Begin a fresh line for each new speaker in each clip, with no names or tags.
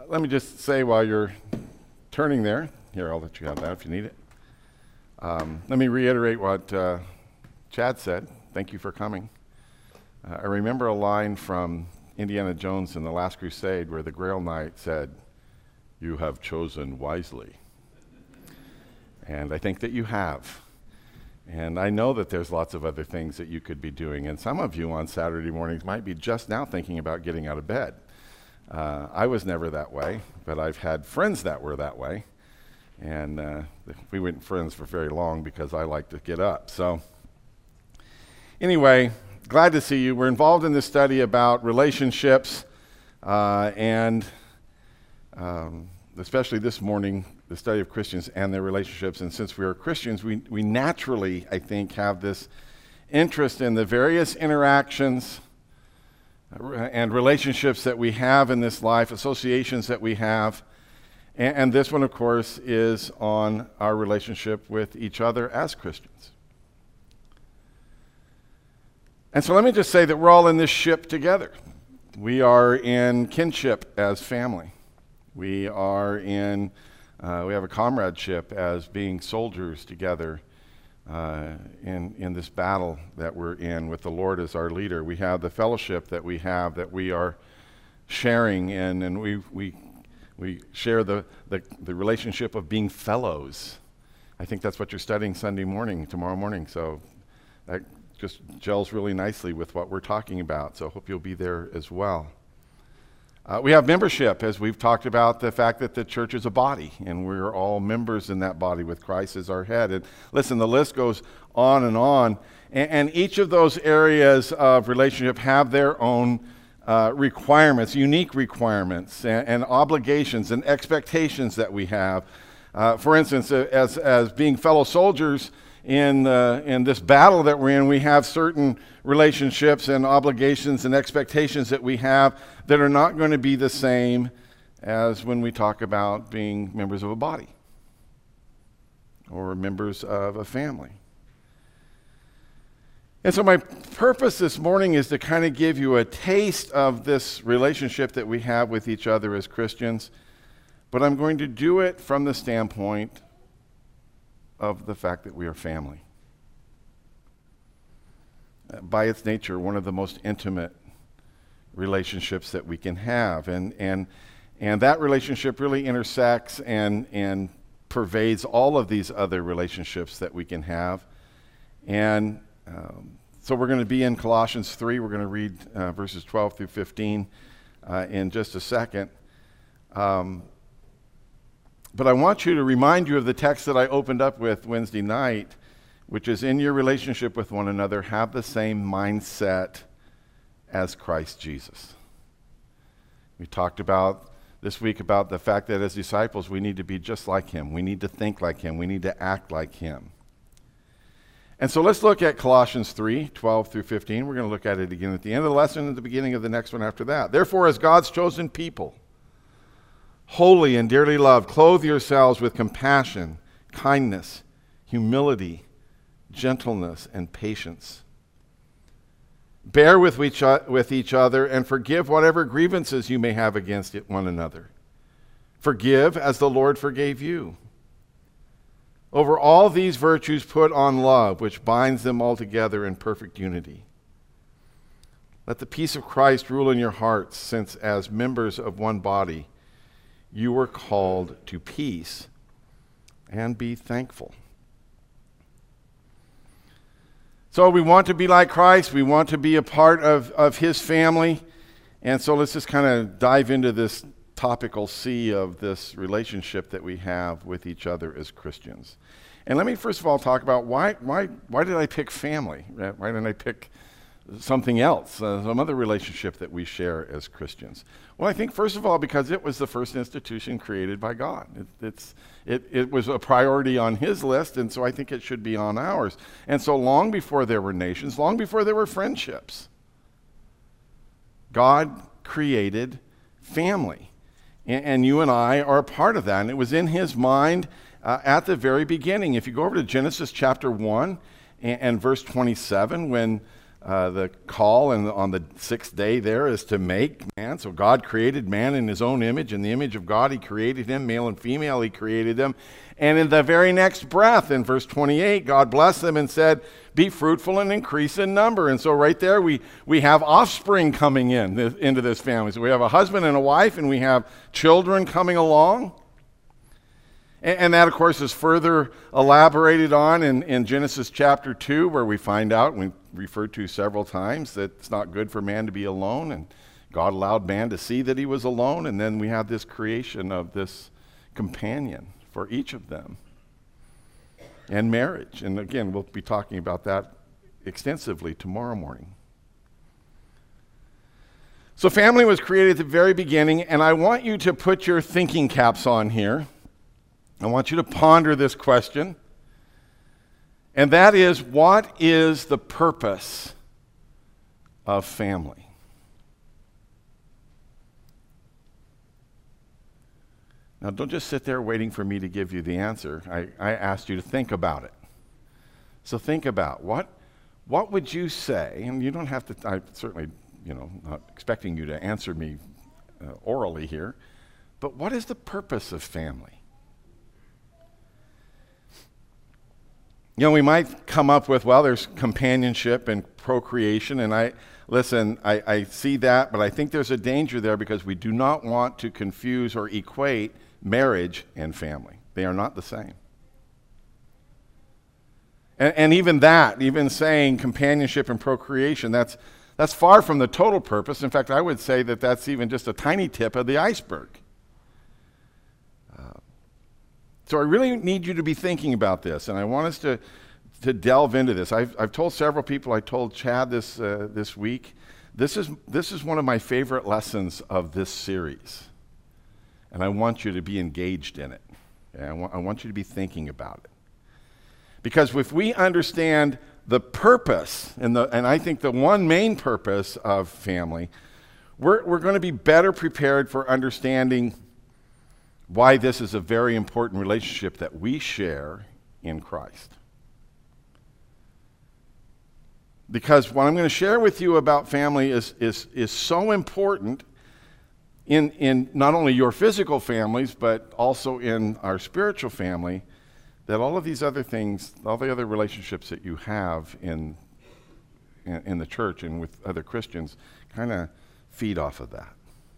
Let me just say while you're turning there, here, I'll let you have that if you need it. Let me reiterate what Chad said. Thank you for coming. I remember a line from Indiana Jones in The Last Crusade where the Grail Knight said, "You have chosen wisely." And I think that you have. And I know that there's lots of other things that you could be doing. And some of you on Saturday mornings might be just now thinking about getting out of bed. I was never that way, but I've had friends that were that way. And we weren't friends for very long because I like to get up. So anyway, glad to see you. We're involved in this study about relationships and especially this morning, the study of Christians and their relationships. And since we are Christians, we naturally, I think, have this interest in the various interactions and relationships that we have in this life, associations that we have. And this one, of course, is on our relationship with each other as Christians. And so let me just say that we're all in this ship together. We are in kinship as family. We are we have a comradeship as being soldiers together in this battle that we're in with the Lord as our leader. We have the fellowship that we are sharing in, and we share the relationship of being fellows. I think that's what you're studying tomorrow morning. So that just gels really nicely with what we're talking about. So I hope you'll be there as well. We have membership, as we've talked about the fact that the church is a body, and we're all members in that body with Christ as our head. And listen, the list goes on and on. And each of those areas of relationship have their own requirements, unique requirements, and obligations and expectations that we have. For instance, as being fellow soldiers in this battle that we're in, we have certain relationships and obligations and expectations that we have that are not going to be the same as when we talk about being members of a body or members of a family. And so my purpose this morning is to kind of give you a taste of this relationship that we have with each other as Christians, but I'm going to do it from the standpoint of the fact that we are family. By its nature, one of the most intimate relationships that we can have. And that relationship really intersects and pervades all of these other relationships that we can have. And so we're going to be in Colossians 3. We're going to read verses 12 through 15 in just a second. But I want to remind you of the text that I opened up with Wednesday night, which is, in your relationship with one another, have the same mindset as Christ Jesus. We talked about this week about the fact that as disciples, we need to be just like him. We need to think like him. We need to act like him. And so let's look at Colossians 3, 12 through 15. We're going to look at it again at the end of the lesson and at the beginning of the next one after that. Therefore, as God's chosen people, holy and dearly loved, clothe yourselves with compassion, kindness, humility, gentleness, and patience. Bear with each other and forgive whatever grievances you may have against one another. Forgive as the Lord forgave you. Over all these virtues put on love, which binds them all together in perfect unity. Let the peace of Christ rule in your hearts, since as members of one body, you were called to peace, and be thankful. So we want to be like Christ. We want to be a part of his family. And so let's just kind of dive into this topical sea of this relationship that we have with each other as Christians. And let me first of all talk about why did I pick family? Why didn't I pick something else, some other relationship that we share as Christians? Well, I think first of all because it was the first institution created by God. It was a priority on his list, and so I think it should be on ours. And so long before there were nations, long before there were friendships, God created family. And you and I are a part of that. And it was in his mind at the very beginning. If you go over to Genesis chapter 1 and verse 27, when the call and on the sixth day there is to make man. So God created man in his own image. In the image of God, he created him. Male and female, he created them. And in the very next breath, in verse 28, God blessed them and said, be fruitful and increase in number. And so right there, we have offspring coming into this family. So we have a husband and a wife, and we have children coming along. And that, of course, is further elaborated on in Genesis chapter 2, where we find out, we referred to several times, that it's not good for man to be alone, and God allowed man to see that he was alone, and then we have this creation of this companion for each of them, and marriage. And again, we'll be talking about that extensively tomorrow morning. So family was created at the very beginning, and I want you to put your thinking caps on here. I want you to ponder this question, and that is, what is the purpose of family? Now, don't just sit there waiting for me to give you the answer. I asked you to think about it. So think about what would you say, and you don't have to, I certainly, not expecting you to answer me orally here, but what is the purpose of family? We might come up with, well, there's companionship and procreation, and I see that, but I think there's a danger there because we do not want to confuse or equate marriage and family. They are not the same. And even saying companionship and procreation, that's far from the total purpose. In fact, I would say that that's even just a tiny tip of the iceberg. So I really need you to be thinking about this, and I want us to delve into this. I've told several people, I told Chad this week, this is one of my favorite lessons of this series. And I want you to be engaged in it. I want you to be thinking about it. Because if we understand the purpose, and I think the one main purpose of family, we're going to be better prepared for understanding why this is a very important relationship that we share in Christ. Because what I'm going to share with you about family is so important in not only your physical families, but also in our spiritual family, that all of these other things, all the other relationships that you have in the church and with other Christians kind of feed off of that.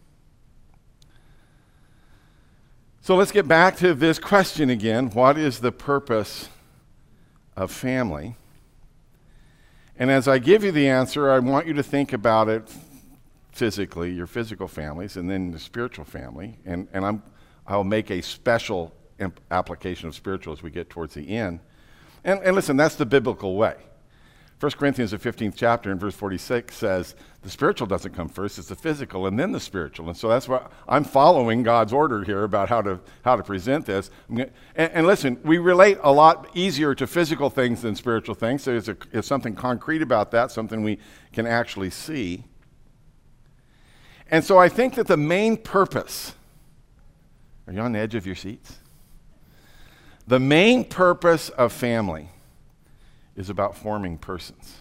So let's get back to this question again. What is the purpose of family? And as I give you the answer, I want you to think about it physically, your physical families, and then the spiritual family. And I'll make a special application of spiritual as we get towards the end. And listen, that's the biblical way. 1 Corinthians, the 15th chapter, in verse 46 says, the spiritual doesn't come first, it's the physical and then the spiritual. And so that's why I'm following God's order here about how to present this. And listen, we relate a lot easier to physical things than spiritual things. So there's something concrete about that, something we can actually see. And so I think that the main purpose, are you on the edge of your seats? The main purpose of family is about forming persons.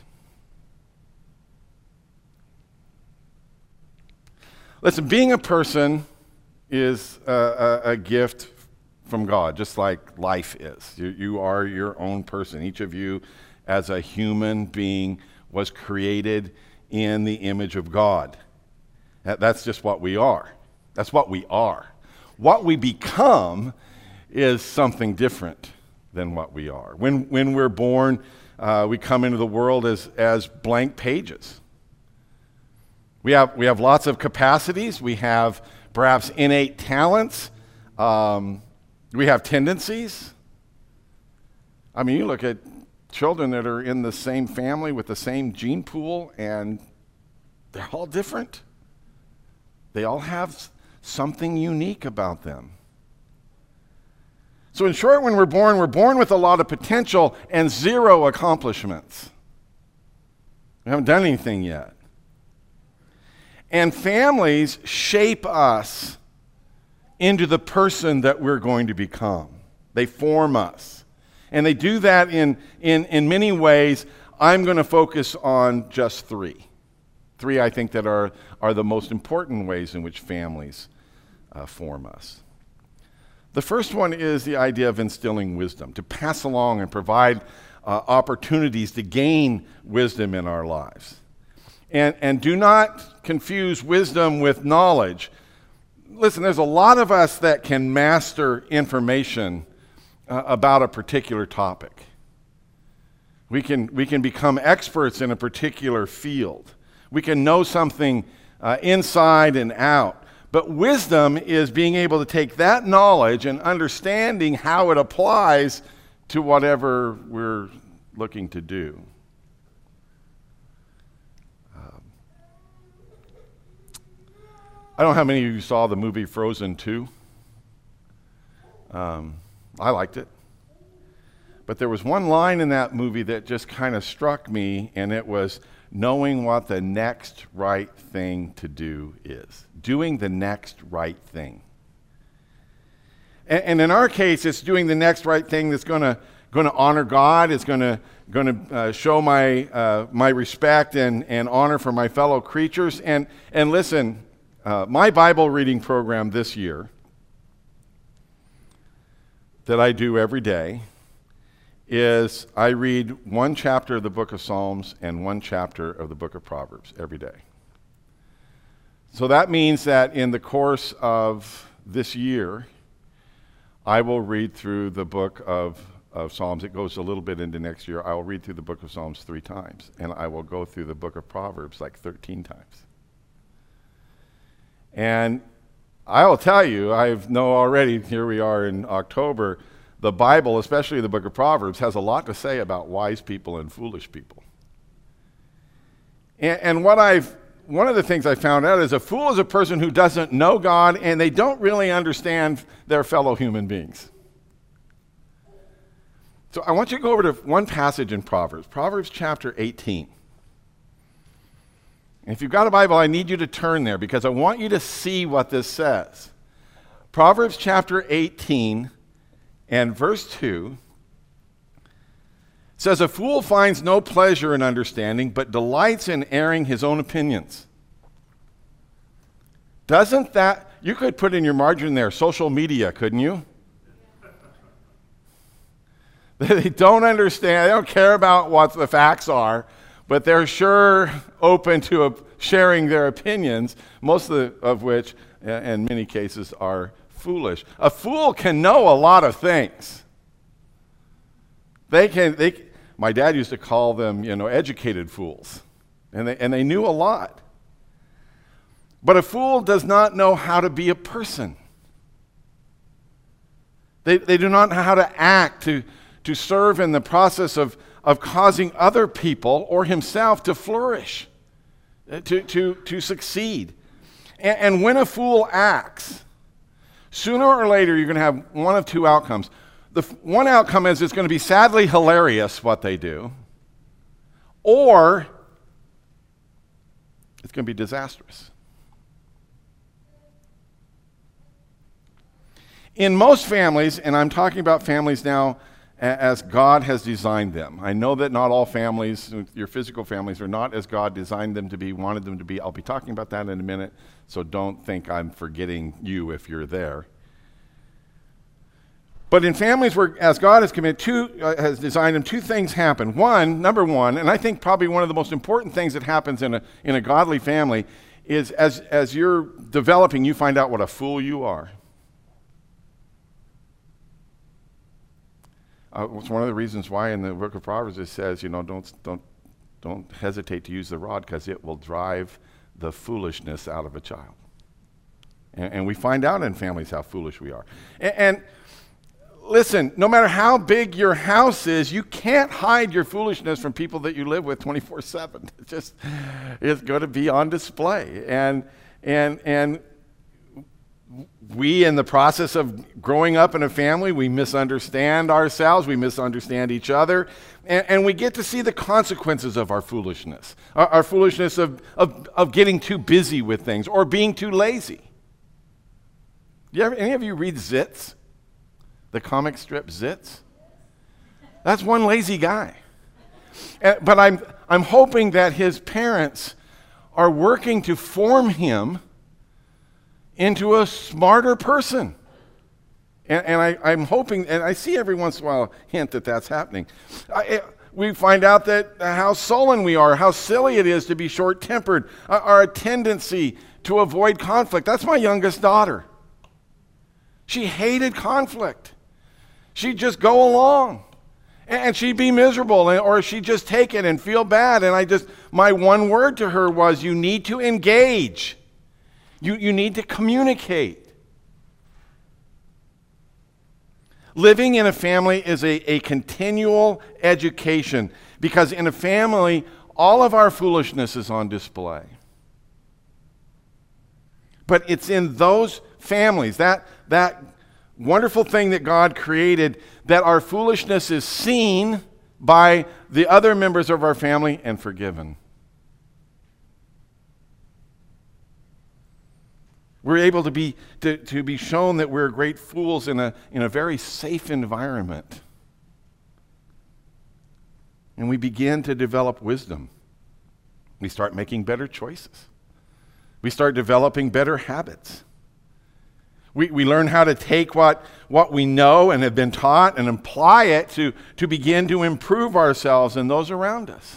Listen, being a person is a gift from God, just like life is. You are your own person. Each of you, as a human being, was created in the image of God. That's just what we are. That's what we are. What we become is something different than what we are. When we're born, we come into the world as blank pages. We have lots of capacities. We have perhaps innate talents. We have tendencies. I mean, you look at children that are in the same family with the same gene pool, and they're all different. They all have something unique about them. So in short, when we're born with a lot of potential and zero accomplishments. We haven't done anything yet. And families shape us into the person that we're going to become. They form us. And they do that in many ways. I'm going to focus on just three. Three, I think, that are the most important ways in which families form us. The first one is the idea of instilling wisdom, to pass along and provide opportunities to gain wisdom in our lives. And do not confuse wisdom with knowledge. Listen, there's a lot of us that can master information about a particular topic. We can become experts in a particular field. We can know something inside and out. But wisdom is being able to take that knowledge and understanding how it applies to whatever we're looking to do. I don't know how many of you saw the movie Frozen 2. I liked it. But there was one line in that movie that just kind of struck me, and it was knowing what the next right thing to do is. Doing the next right thing. And in our case, it's doing the next right thing that's going to honor God. It's going to show my respect and honor for my fellow creatures. And listen, my Bible reading program this year that I do every day is I read one chapter of the book of Psalms and one chapter of the book of Proverbs every day. So that means that in the course of this year, I will read through the book of Psalms. It goes a little bit into next year. I will read through the book of Psalms 3 times, and I will go through the book of Proverbs like 13 times. And I will tell you, I know already, here we are in October, the Bible, especially the book of Proverbs, has a lot to say about wise people and foolish people. And one of the things I found out is a fool is a person who doesn't know God and they don't really understand their fellow human beings. So I want you to go over to one passage in Proverbs, Proverbs chapter 18. And if you've got a Bible, I need you to turn there because I want you to see what this says. Proverbs chapter 18 and verse 2 says, "A fool finds no pleasure in understanding, but delights in airing his own opinions." Doesn't that, you could put in your margin there, social media, couldn't you? They don't understand, they don't care about what the facts are, but they're sure open to sharing their opinions, most of which, in many cases, are foolish. A fool can know a lot of things. My dad used to call them, educated fools, and they knew a lot. But a fool does not know how to be a person. They do not know how to act, to serve in the process of causing other people or himself to flourish, to succeed. And when a fool acts, sooner or later you're going to have one of two outcomes. The one outcome is it's going to be sadly hilarious what they do, or it's going to be disastrous. In most families, and I'm talking about families now as God has designed them. I know that not all families, your physical families, are not as God designed them to be, wanted them to be. I'll be talking about that in a minute, so don't think I'm forgetting you if you're there. But in families where, as God has designed them, two things happen. Number one, and I think probably one of the most important things that happens in a godly family is as you're developing, you find out what a fool you are. It's one of the reasons why in the book of Proverbs it says, don't hesitate to use the rod because it will drive the foolishness out of a child. And we find out in families how foolish we are. And listen, no matter how big your house is, you can't hide your foolishness from people that you live with 24/7. It's going to be on display. And we, in the process of growing up in a family, we misunderstand ourselves, we misunderstand each other, and we get to see the consequences of our foolishness. Our foolishness of getting too busy with things or being too lazy. Any of you read Zitz? The comic strip Zitz? That's one lazy guy. But I'm hoping that his parents are working to form him into a smarter person. I'm hoping, and I see every once in a while a hint that that's happening. We find out that how sullen we are, how silly it is to be short-tempered, our tendency to avoid conflict. That's my youngest daughter. She hated conflict. She'd just go along, and she'd be miserable, or she'd just take it and feel bad. And my one word to her was, you need to engage. You need to communicate. Living in a family is a continual education, because in a family, all of our foolishness is on display. But it's in those families, that wonderful thing that God created, that our foolishness is seen by the other members of our family and forgiven. We're able to be shown that we're great fools in a very safe environment. And we begin to develop wisdom. We start making better choices. We start developing better habits. We learn how to take what we know and have been taught and apply it to begin to improve ourselves and those around us.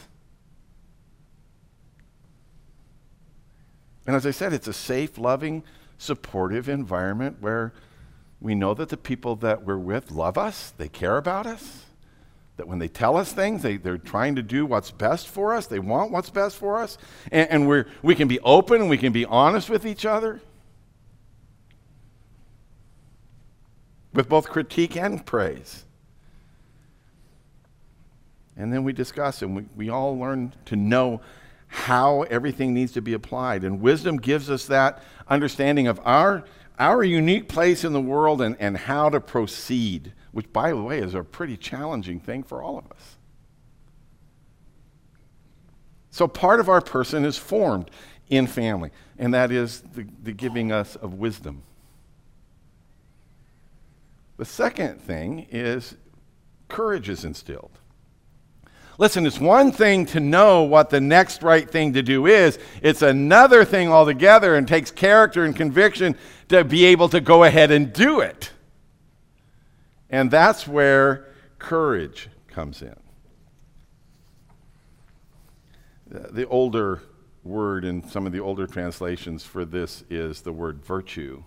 And as I said, it's a safe, loving, supportive environment where we know that the people that we're with love us, they care about us, that when they tell us things, they're trying to do what's best for us, they want what's best for us, and we can be open and we can be honest with each other, with both critique and praise. And then we discuss, and we all learn to know how everything needs to be applied. And wisdom gives us that understanding of our unique place in the world and how to proceed, which, by the way, is a pretty challenging thing for all of us. So part of our person is formed in family, and that is the giving us of wisdom. The second thing is courage is instilled. Listen, it's one thing to know what the next right thing to do is. It's another thing altogether, and takes character and conviction to be able to go ahead and do it. And that's where courage comes in. The older word in some of the older translations for this is the word virtue,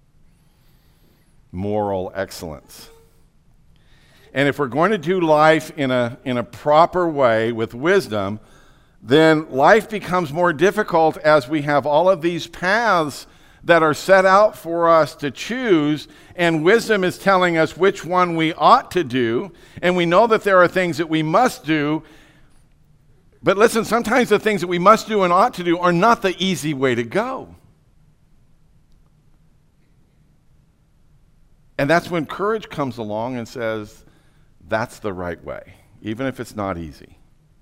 moral excellence. And if we're going to do life in a proper way with wisdom, then life becomes more difficult as we have all of these paths that are set out for us to choose, and wisdom is telling us which one we ought to do, and we know that there are things that we must do. But listen, sometimes the things that we must do and ought to do are not the easy way to go. And that's when courage comes along and says, that's the right way, even if it's not easy.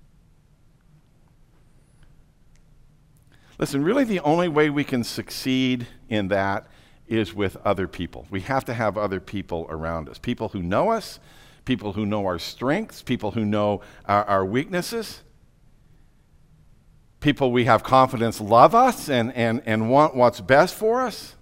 Listen, really the only way we can succeed in that is with other people. We have to have other people around us, people who know us, people who know our strengths, people who know our weaknesses, people we have confidence love us and want what's best for us,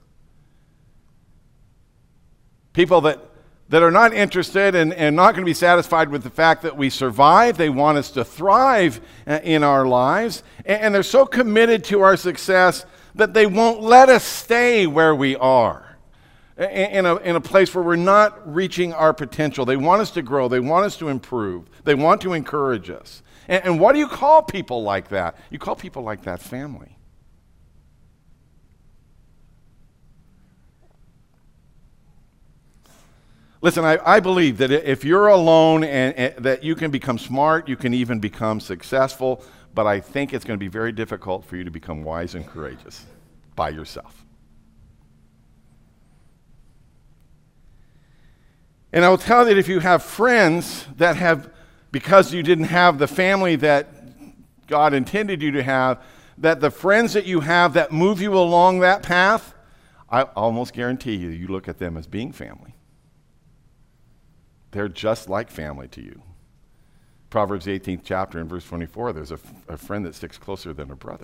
people that are not interested and not going to be satisfied with the fact that we survive. They want us to thrive in our lives. And they're so committed to our success that they won't let us stay where we are, in a place where we're not reaching our potential. They want us to grow. They want us to improve. They want to encourage us. And what do you call people like that? You call people like that family. Listen, I believe that if you're alone and that you can become smart, you can even become successful, but I think it's going to be very difficult for you to become wise and courageous by yourself. And I will tell you that if you have friends that have, because you didn't have the family that God intended you to have, that the friends that you have that move you along that path, I almost guarantee you look at them as being family. They're just like family to you. Proverbs, the 18th chapter, in verse 24, there's a friend that sticks closer than a brother.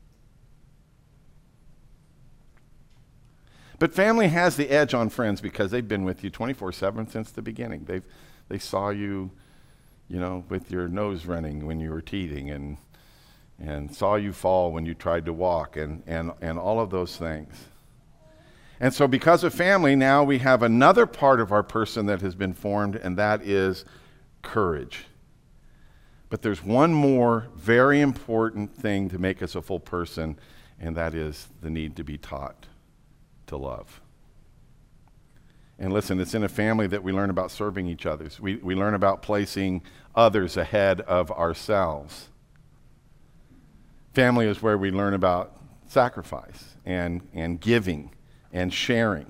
But family has the edge on friends because they've been with you 24/7 since the beginning. They saw you, with your nose running when you were teething, and saw you fall when you tried to walk, and all of those things. And so because of family, now we have another part of our person that has been formed, and that is courage. But there's one more very important thing to make us a full person, and that is the need to be taught to love. And listen, it's in a family that we learn about serving each other. We learn about placing others ahead of ourselves. Family is where we learn about sacrifice and giving and sharing.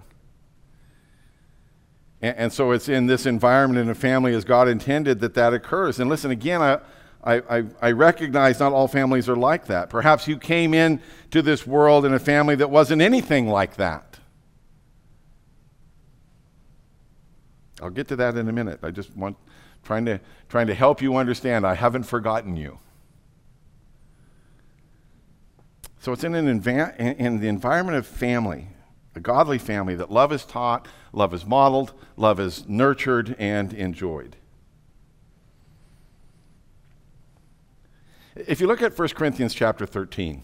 And so it's in this environment in a family as God intended that occurs. And listen, again, I recognize not all families are like that. Perhaps you came into this world in a family that wasn't anything like that. I'll get to that in a minute. I just trying to help you understand. I haven't forgotten you. So it's in the environment of family, a godly family, that love is taught, love is modeled, love is nurtured and enjoyed. If you look at 1 Corinthians chapter 13,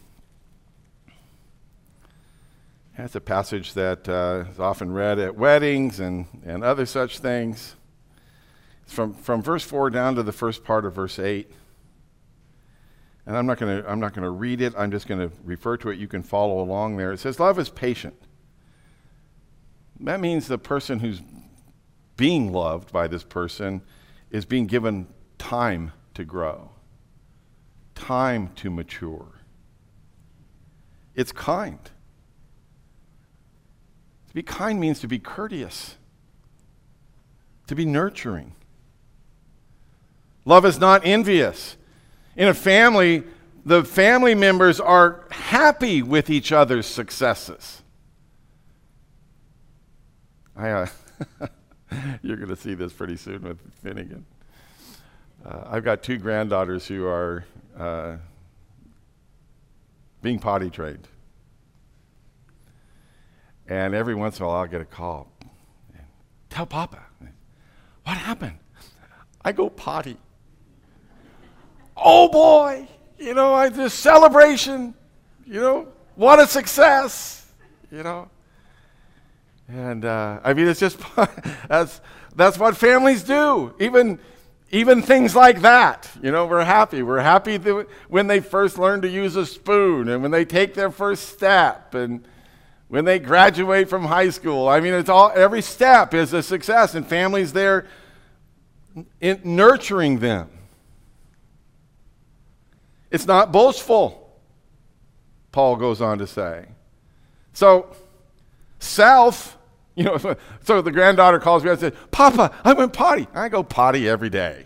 that's a passage that is often read at weddings and other such things. It's from verse 4 down to the first part of verse 8. And I'm not going to read it. I'm just going to refer to it. You can follow along there. It says, love is patient. That means the person who's being loved by this person is being given time to grow, time to mature. It's kind. To be kind means to be courteous, to be nurturing. Love is not envious. In a family, the family members are happy with each other's successes. You're going to see this pretty soon with Finnegan. I've got two granddaughters who are being potty trained. And every once in a while I'll get a call. Tell Papa. What happened? I go potty. Oh boy, this celebration, what a success, And it's just, that's what families do. Even things like that, we're happy. We're happy when they first learn to use a spoon, and when they take their first step, and when they graduate from high school. Every step is a success, and families there nurturing them. It's not boastful, Paul goes on to say. So, so the granddaughter calls me and says, Papa, I went potty. I go potty every day.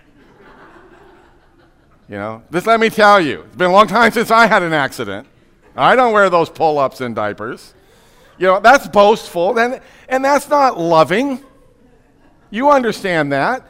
Just let me tell you, it's been a long time since I had an accident. I don't wear those pull-ups and diapers. That's boastful, and that's not loving. You understand that.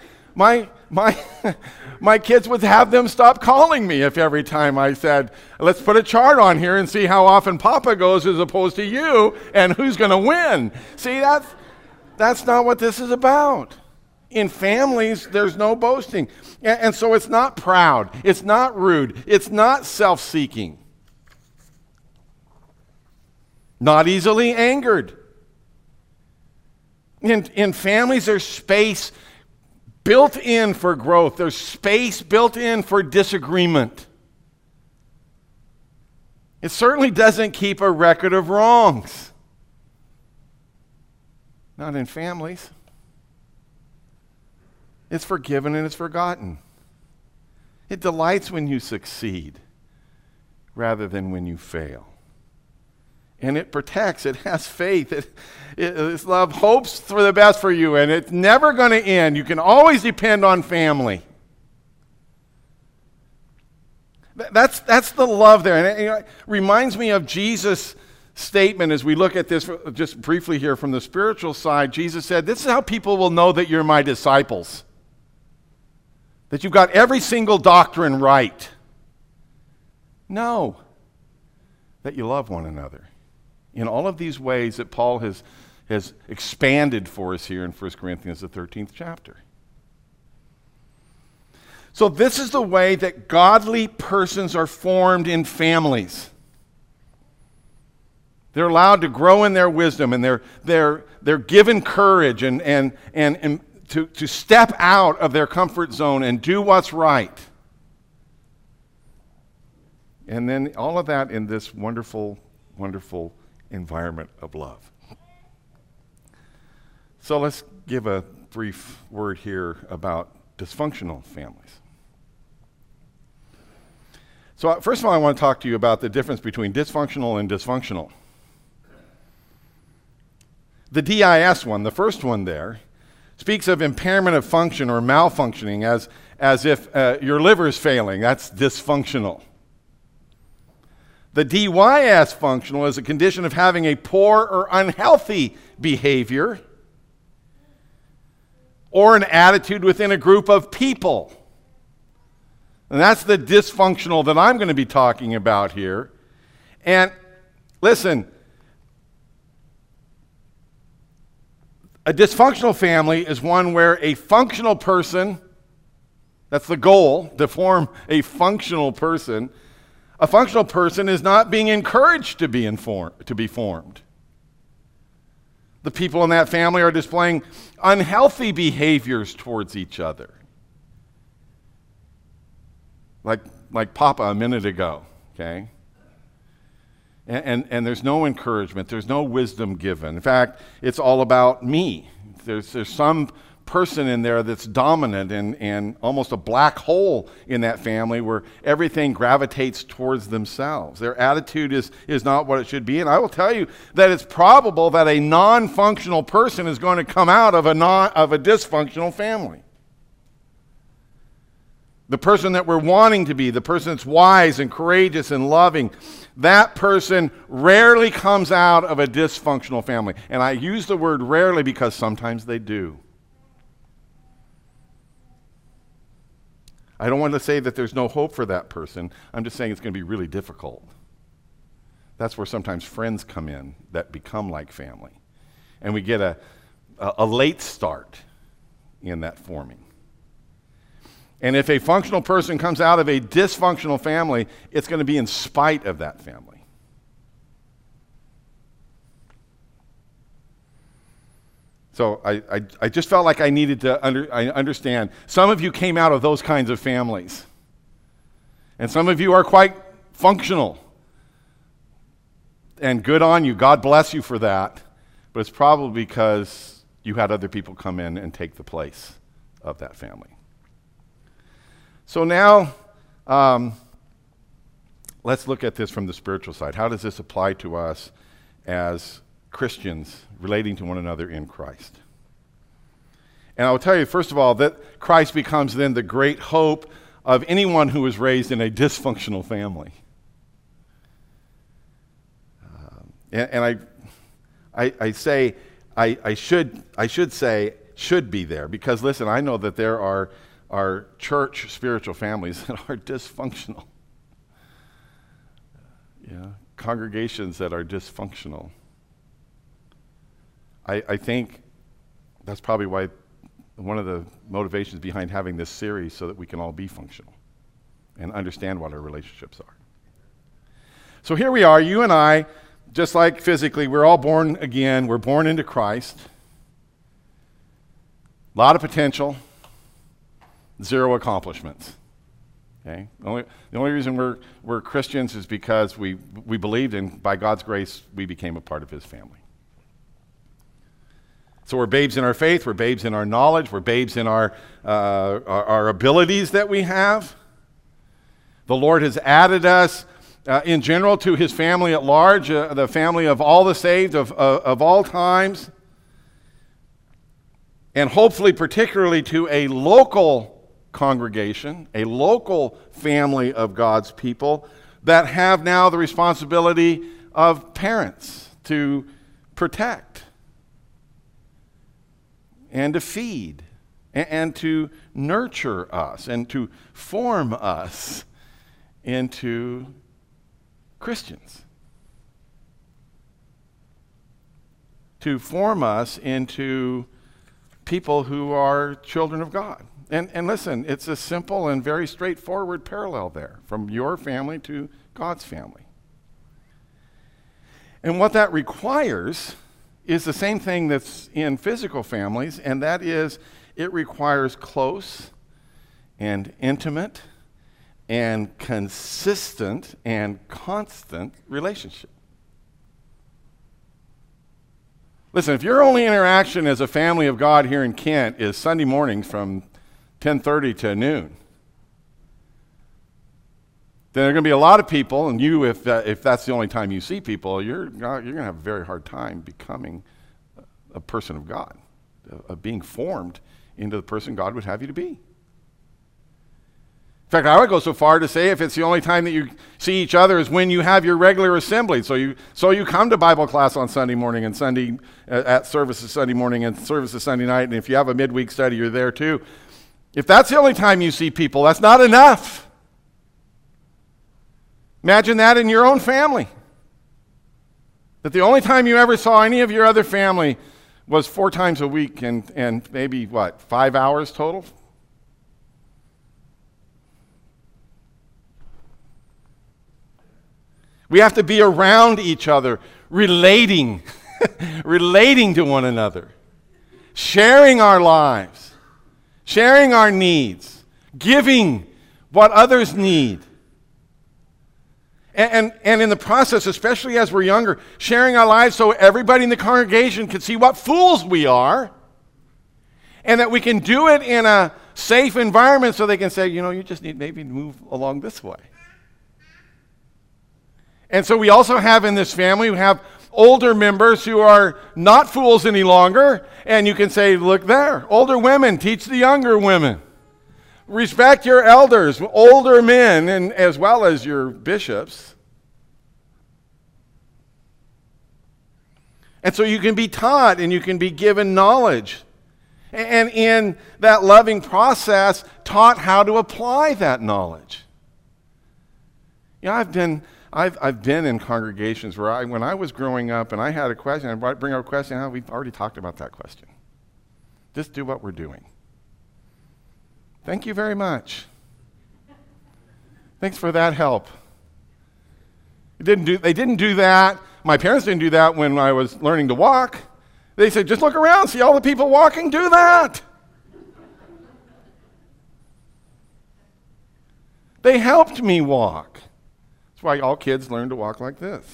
My kids would have them stop calling me if every time I said, let's put a chart on here and see how often Papa goes as opposed to you and who's going to win. See, that's not what this is about. In families, there's no boasting. And so it's not proud. It's not rude. It's not self-seeking. Not easily angered. In families, there's space built in for growth. There's space built in for disagreement. It certainly doesn't keep a record of wrongs. Not in families. It's forgiven and it's forgotten. It delights when you succeed rather than when you fail. And it protects, it has faith, its love hopes for the best for you, and it's never going to end. You can always depend on family. That's the love there. And it reminds me of Jesus' statement as we look at this just briefly here from the spiritual side. Jesus said, this is how people will know that you're my disciples. that you've got every single doctrine right. No. That you love one another in all of these ways that Paul has expanded for us here in 1 Corinthians, the 13th chapter. So this is the way that godly persons are formed in families. They're allowed to grow in their wisdom, and they're given courage and to step out of their comfort zone and do what's right. And then all of that in this wonderful, wonderful environment of love. So let's give a brief word here about dysfunctional families. So first of all, I want to talk to you about the difference between dysfunctional and dysfunctional. The DIS one, the first one there, speaks of impairment of function or malfunctioning as if your liver is failing. That's dysfunctional. The DYS functional is a condition of having a poor or unhealthy behavior or an attitude within a group of people. And that's the dysfunctional that I'm going to be talking about here. And listen, a dysfunctional family is one where a functional person, that's the goal, to form a functional person. A functional person is not being encouraged to be formed. The people in that family are displaying unhealthy behaviors towards each other. Like Papa a minute ago, okay? And there's no encouragement, there's no wisdom given. In fact, it's all about me. There's some person in there that's dominant and almost a black hole in that family where everything gravitates towards themselves. Their attitude is not what it should be. And I will tell you that it's probable that a non-functional person is going to come out of a dysfunctional family. The person that we're wanting to be, the person that's wise and courageous and loving, that person rarely comes out of a dysfunctional family. And I use the word rarely because sometimes they do. I don't want to say that there's no hope for that person. I'm just saying it's going to be really difficult. That's where sometimes friends come in that become like family. And we get a late start in that forming. And if a functional person comes out of a dysfunctional family, it's going to be in spite of that family. So I just felt like I needed to understand. Some of you came out of those kinds of families. And some of you are quite functional. And good on you. God bless you for that. But it's probably because you had other people come in and take the place of that family. So now, let's look at this from the spiritual side. How does this apply to us as Christians relating to one another in Christ? And I will tell you, first of all, that Christ becomes then the great hope of anyone who is raised in a dysfunctional family. And I say, I should say, should be there, because listen, I know that there are church spiritual families that are dysfunctional. Yeah, congregations that are dysfunctional. I think that's probably why one of the motivations behind having this series, so that we can all be functional and understand what our relationships are. So here we are, you and I, just like physically, we're all born again. We're born into Christ. A lot of potential. Zero accomplishments. Okay? The only reason we're Christians is because we believed, and by God's grace, we became a part of His family. So we're babes in our faith, we're babes in our knowledge, we're babes in our abilities that we have. The Lord has added us in general to His family at large, the family of all the saved of all times, and hopefully particularly to a local congregation, a local family of God's people that have now the responsibility of parents to protect and to feed and to nurture us and to form us into Christians. To form us into people who are children of God. And listen, it's a simple and very straightforward parallel there from your family to God's family. And what that requires is the same thing that's in physical families, and that is it requires close and intimate and consistent and constant relationship. Listen, if your only interaction as a family of God here in Kent is Sunday mornings from 10:30 to noon, then there are going to be a lot of people, and you, if that's the only time you see people, you're going to have a very hard time becoming a person of God, of being formed into the person God would have you to be. In fact, I would go so far to say if it's the only time that you see each other is when you have your regular assembly. So you come to Bible class on Sunday morning and Sunday at services Sunday morning and services Sunday night, and if you have a midweek study, you're there too. If that's the only time you see people, that's not enough. Imagine that in your own family. That the only time you ever saw any of your other family was 4 times a week and maybe, 5 hours total? We have to be around each other, relating to one another, sharing our lives, sharing our needs, giving what others need. And in the process, especially as we're younger, sharing our lives so everybody in the congregation can see what fools we are, and that we can do it in a safe environment so they can say, you just need maybe to move along this way. And so we also have in this family, we have older members who are not fools any longer, and you can say, look there, older women, teach the younger women. Respect your elders, older men, and as well as your bishops. And so you can be taught and you can be given knowledge. And in that loving process, taught how to apply that knowledge. I've been in congregations where when I was growing up and I had a question, I'd bring up a question, we've already talked about that question. Just do what we're doing. Thank you very much. Thanks for that help. They didn't do that. My parents didn't do that when I was learning to walk. They said, just look around, see all the people walking, do that. They helped me walk. That's why all kids learn to walk like this.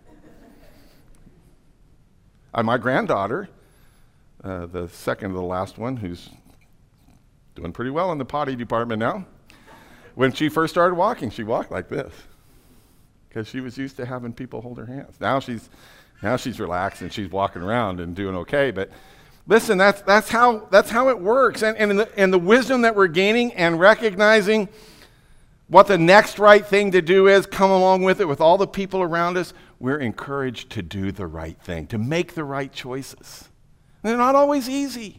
My granddaughter, the second to the last one, who's doing pretty well in the potty department now. When she first started walking, she walked like this because she was used to having people hold her hands. Now she's relaxed and she's walking around and doing okay. But listen, that's how it works. And in the wisdom that we're gaining and recognizing what the next right thing to do is, come along with it with all the people around us, we're encouraged to do the right thing, to make the right choices. And they're not always easy.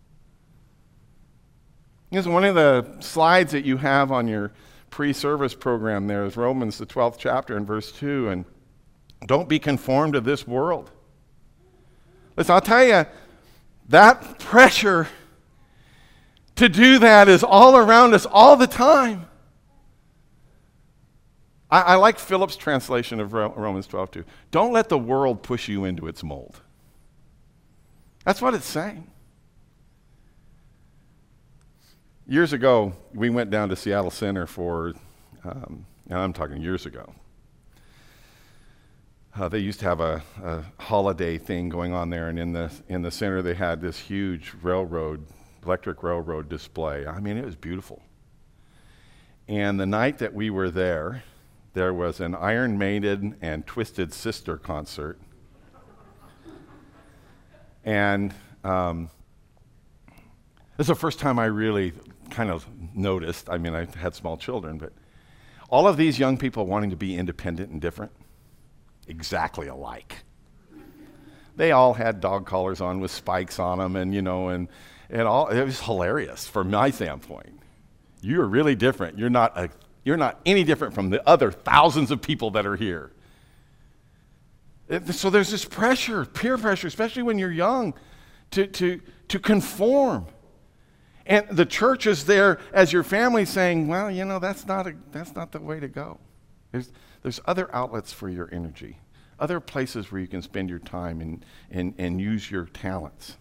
Here's one of the slides that you have on your pre-service program there is Romans, the 12th chapter and verse 2. And don't be conformed to this world. Listen, I'll tell you, that pressure to do that is all around us all the time. I like Philip's translation of Romans 12:2. Don't let the world push you into its mold. That's what it's saying. Years ago, we went down to Seattle Center for, and I'm talking years ago. They used to have a holiday thing going on there, and in the center they had this huge electric railroad display. I mean, it was beautiful. And the night that we were there was an Iron Maiden and Twisted Sister concert. And this is the first time I really kind of noticed. I mean, I had small children, but all of these young people wanting to be independent and different, exactly alike. They all had dog collars on with spikes on them, and all. It was hilarious from my standpoint. You're really different. You're not any different from the other thousands of people that are here. So there's this pressure, peer pressure, especially when you're young, to conform. And the church is there as your family saying, well, that's not the way to go. There's other outlets for your energy, other places where you can spend your time and use your talents.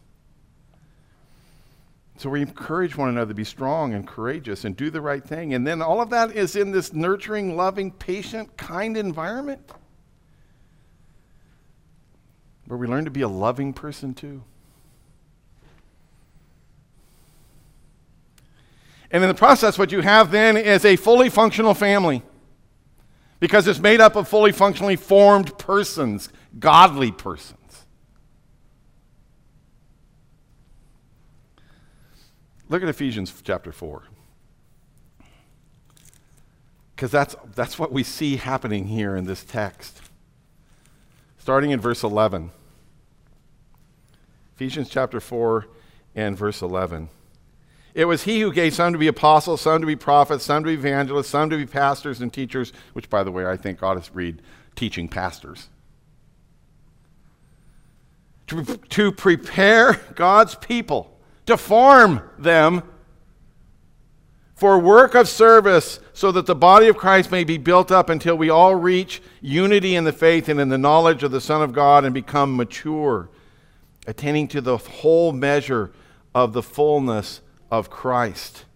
So we encourage one another to be strong and courageous and do the right thing. And then all of that is in this nurturing, loving, patient, kind environment where we learn to be a loving person too. And in the process, what you have then is a fully functional family, because it's made up of fully functionally formed persons, godly persons. Look at Ephesians chapter 4. Because that's what we see happening here in this text. Starting in verse 11. Ephesians chapter 4 and verse 11. It was he who gave some to be apostles, some to be prophets, some to be evangelists, some to be pastors and teachers, which, by the way, I think ought to read teaching pastors. To prepare God's people, to form them for work of service, so that the body of Christ may be built up until we all reach unity in the faith and in the knowledge of the Son of God and become mature, attaining to the whole measure of the fullness of Christ.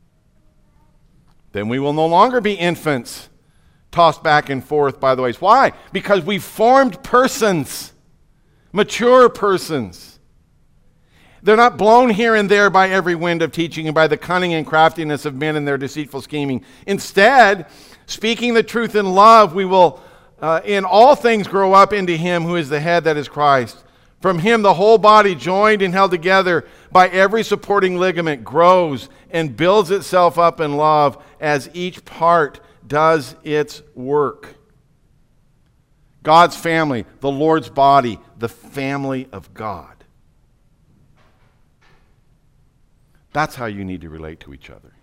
Then we will no longer be infants, tossed back and forth by the waves. Why? Because we formed persons, mature persons. They're not blown here and there by every wind of teaching and by the cunning and craftiness of men and their deceitful scheming. Instead, speaking the truth in love, we will in all things grow up into him who is the head, that is Christ. From him the whole body, joined and held together by every supporting ligament, grows and builds itself up in love as each part does its work. God's family, the Lord's body, the family of God. That's how you need to relate to each other.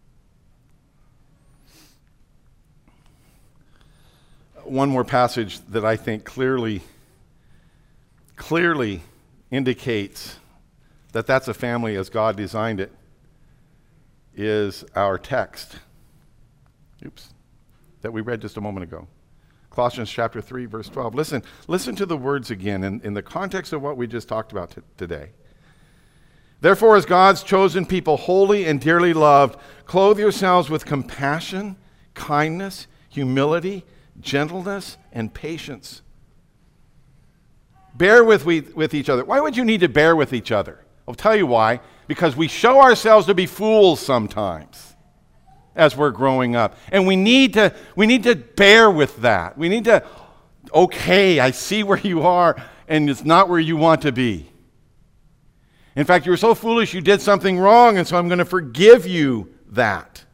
One more passage that I think clearly indicates that that's a family as God designed it is our text. That we read just a moment ago. Colossians chapter 3, verse 12. Listen to the words again in the context of what we just talked about today. Therefore, as God's chosen people, holy and dearly loved, clothe yourselves with compassion, kindness, humility, gentleness, and patience. Bear with each other. Why would you need to bear with each other? I'll tell you why. Because we show ourselves to be fools sometimes as we're growing up. And we need to bear with that. We need to, okay, I see where you are, and it's not where you want to be. In fact, you were so foolish you did something wrong, and so I'm going to forgive you that.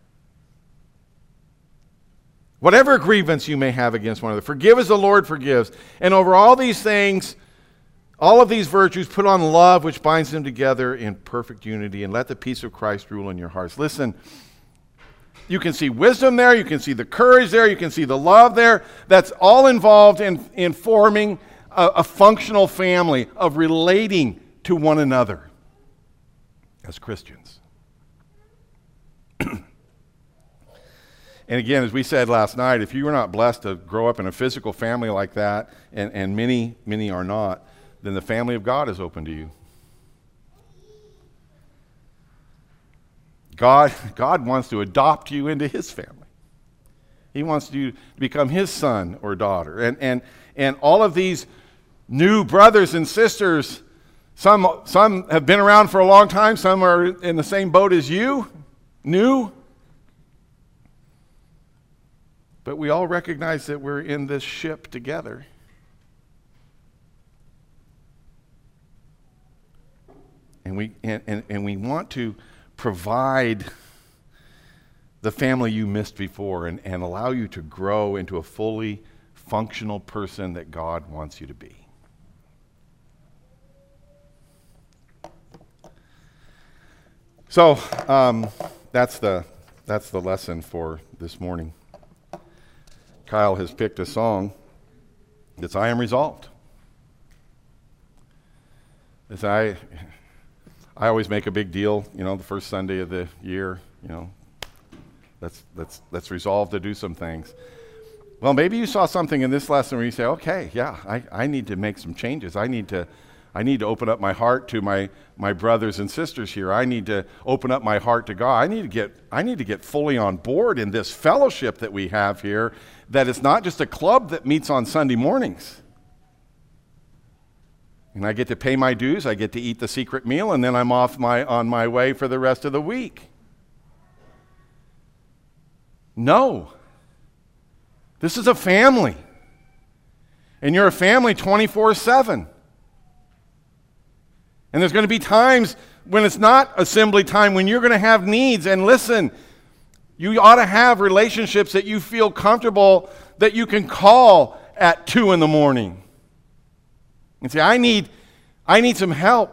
Whatever grievance you may have against one another, forgive as the Lord forgives. And over all these things, all of these virtues, put on love, which binds them together in perfect unity, and let the peace of Christ rule in your hearts. Listen, you can see wisdom there, you can see the courage there, you can see the love there. That's all involved in forming a functional family of relating to one another as Christians. And again, as we said last night, if you were not blessed to grow up in a physical family like that, and many are not, then the family of God is open to you. God wants to adopt you into his family. He wants you to become his son or daughter. And all of these new brothers and sisters, some have been around for a long time, some are in the same boat as you, new. But we all recognize that we're in this ship together. And we want to provide the family you missed before and allow you to grow into a fully functional person that God wants you to be. So that's the lesson for this morning. Kyle has picked a song that's I Am Resolved. As I always make a big deal, the first Sunday of the year, let's resolve to do some things. Well, maybe you saw something in this lesson where you say, okay, yeah, I need to make some changes. I need to open up my heart to my brothers and sisters here. I need to open up my heart to God. I need to get fully on board in this fellowship that we have here, that it's not just a club that meets on Sunday mornings. And I get to pay my dues, I get to eat the secret meal, and then I'm on my way for the rest of the week. No. This is a family. And you're a family 24/7. And there's going to be times when it's not assembly time, when you're going to have needs. And listen, you ought to have relationships that you feel comfortable that you can call at 2 a.m. and say, I need some help.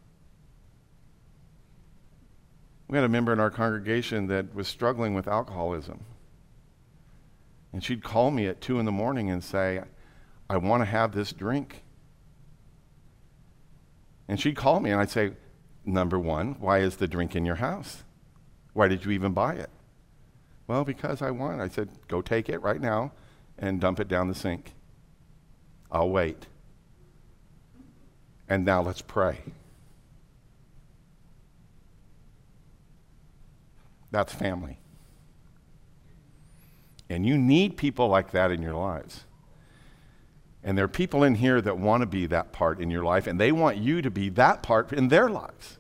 We had a member in our congregation that was struggling with alcoholism. And she'd call me at 2 a.m. and say, I want to have this drink. And she'd call me and I'd say, number one, why is the drink in your house? Why did you even buy it? Well, because I want it. I said, go take it right now and dump it down the sink. I'll wait. And now let's pray. That's family. And you need people like that in your lives. And there are people in here that want to be that part in your life, and they want you to be that part in their lives.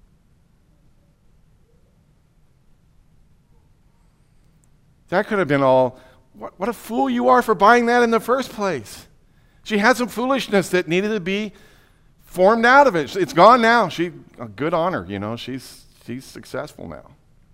That could have been all, what a fool you are for buying that in the first place. She had some foolishness that needed to be formed out of it. It's gone now. Good on her, she's successful now.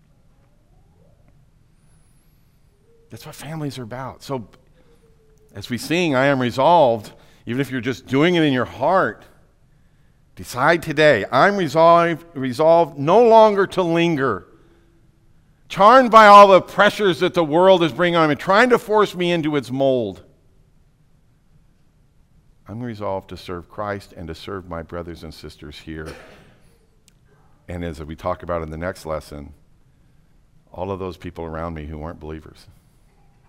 That's what families are about. So as we sing, I am resolved, even if you're just doing it in your heart, decide today, I'm resolved no longer to linger, charmed by all the pressures that the world is bringing on me, trying to force me into its mold. I'm resolved to serve Christ and to serve my brothers and sisters here. And as we talk about in the next lesson, all of those people around me who aren't believers.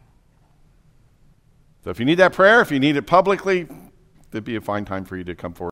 So if you need that prayer, if you need it publicly, it'd be a fine time for you to come forward.